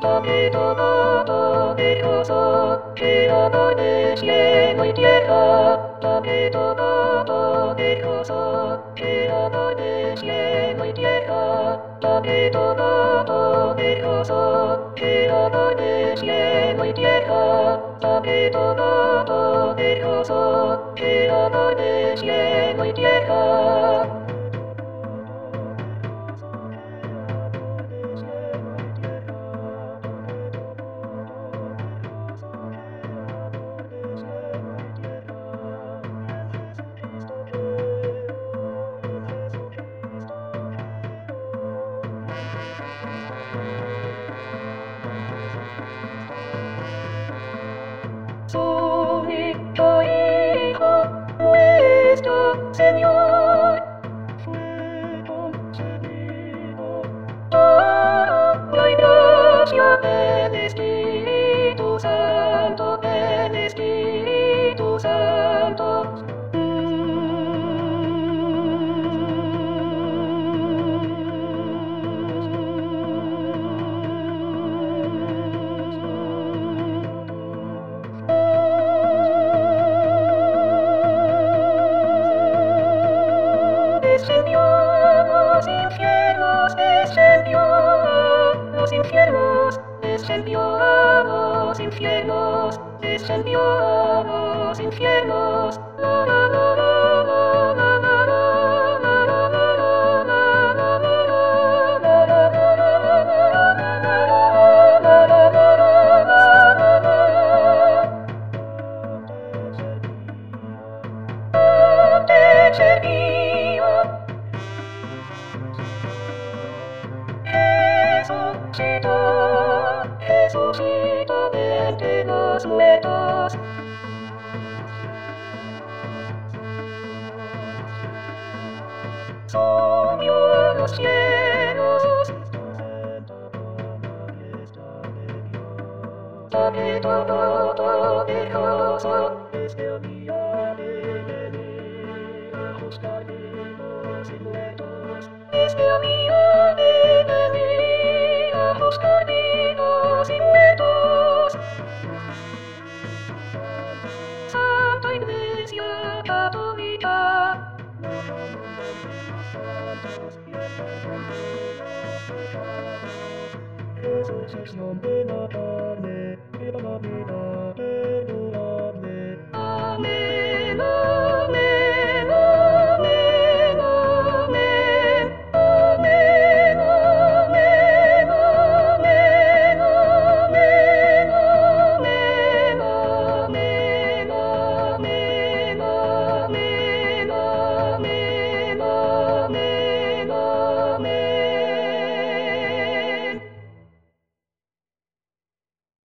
Dame todo poderoso, que abone cielo y tierra. Dame todo poderoso, que abone cielo y tierra. Dame todo poderoso, que abone cielo y tierra. Dame todo poderoso, que abone cielo y tierra. Su único Hijo, nuestro Señor, fue concebido por gracia del Espíritu Santo, del Espíritu Santo. Descendió a los infiernos, descendió a los infiernos, descendió a los infiernos, descendió a los infiernos. La la la la la la la la la la la la Resucitó de entre los muertos. Subió a los cielos. Dame todo poderoso. Desde el día de venir a buscar vivos y muertos. Desde el día de venir a buscar vivos y muertos. Santa Iglesia Católica. Resurrección de la carne, viva la vida perdurable. Amén.